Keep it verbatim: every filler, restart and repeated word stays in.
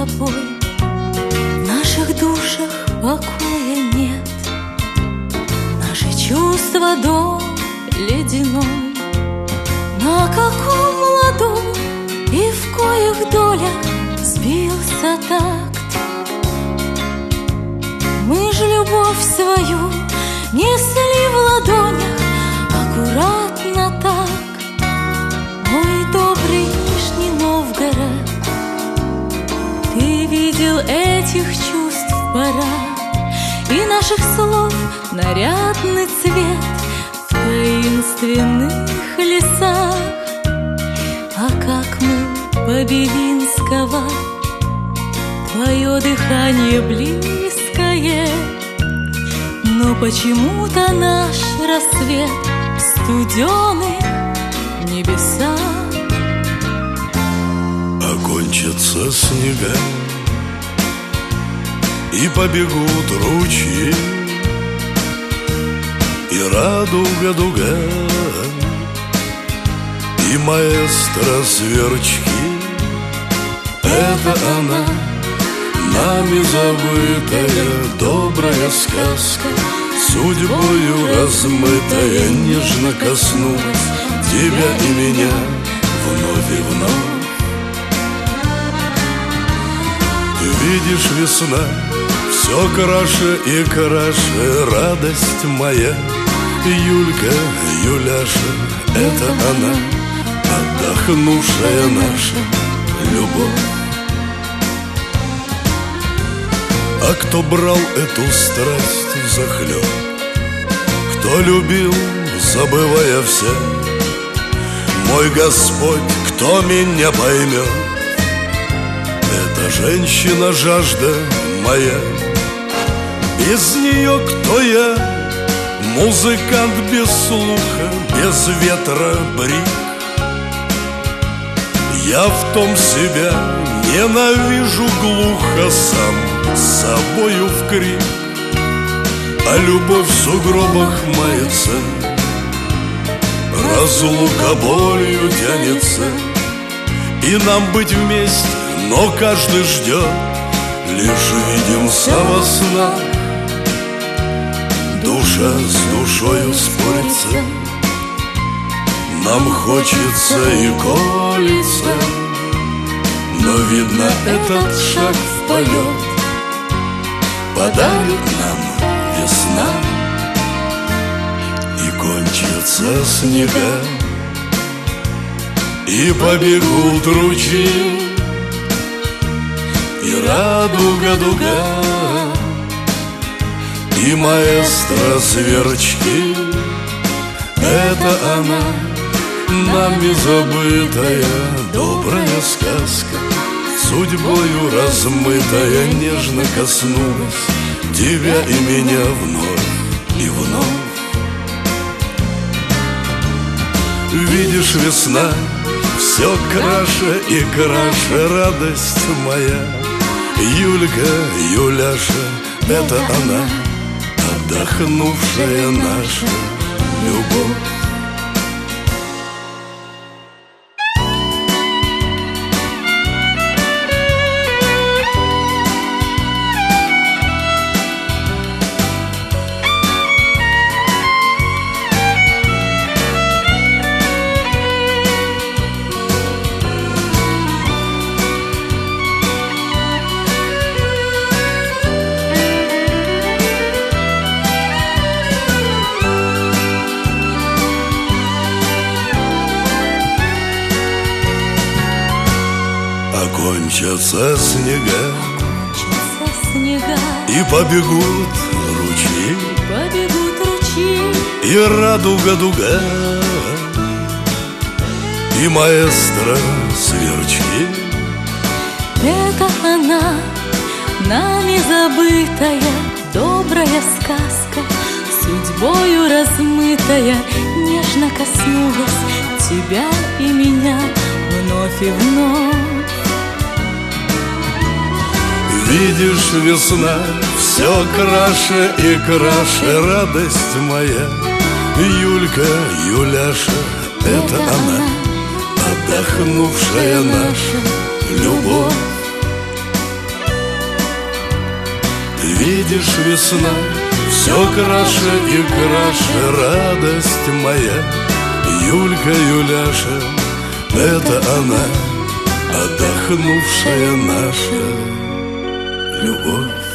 тобой, в наших душах покоя нет. Наши чувства дом ледяной, на каком ладу и в коих долях сбился такт. Мы ж любовь свою несли в ладонях аккуратно так. Мой добрый Нижний Новгород, ты видел этих чувств пора и наших слов нарядный цвет в таинственных лесах. А как мы по-белинского, твое дыхание близкое, но почему-то наш рассвет студеный небеса. Окончатся снега и побегут ручьи, и радуга дуга, и маэстро сверчки. Это она, нами забытая добрая сказка, судьбою размытая, нежно коснулась тебя и меня вновь и вновь. Видишь, весна все краше и краше, радость моя. Юлька, Юляша, это она, отдохнувшая наша любовь. А кто брал эту страсть взахлеб, кто любил, забывая все, мой Господь, кто меня поймет? Эта женщина жажда моя, без нее кто я? Музыкант без слуха, без ветра брик. Я в том себя ненавижу глухо, сам с собою в крик. А любовь в сугробах мается, разлука болью тянется. И нам быть вместе, но каждый ждет, лишь видимся во снах. Душа с душою спорится, нам хочется и колется, но видно, этот шаг в полет подарит нам весна. И кончатся снега, и побегут ручьи, и радуга дуга, и маэстро сверчки. Это она, нами забытая добрая сказка, судьбою размытая, нежно коснулась тебя и меня вновь и вновь. Видишь, весна все краше и краше, радость моя. Юлька, Юляша, это она, отдохнувшая наша любовь. Кончатся снега, кончатся снега, и побегут ручьи, побегут ручьи, и радуга дуга, и маэстро сверчки. Это она, нами забытая добрая сказка, судьбою размытая, нежно коснулась тебя и меня вновь и вновь. Видишь, весна все краше и краше, радость моя. Юлька, Юляша, это она, отдохнувшая наша любовь. Видишь, весна все краше и краше, радость моя. Юлька, Юляша, это она, отдохнувшая наша любовь.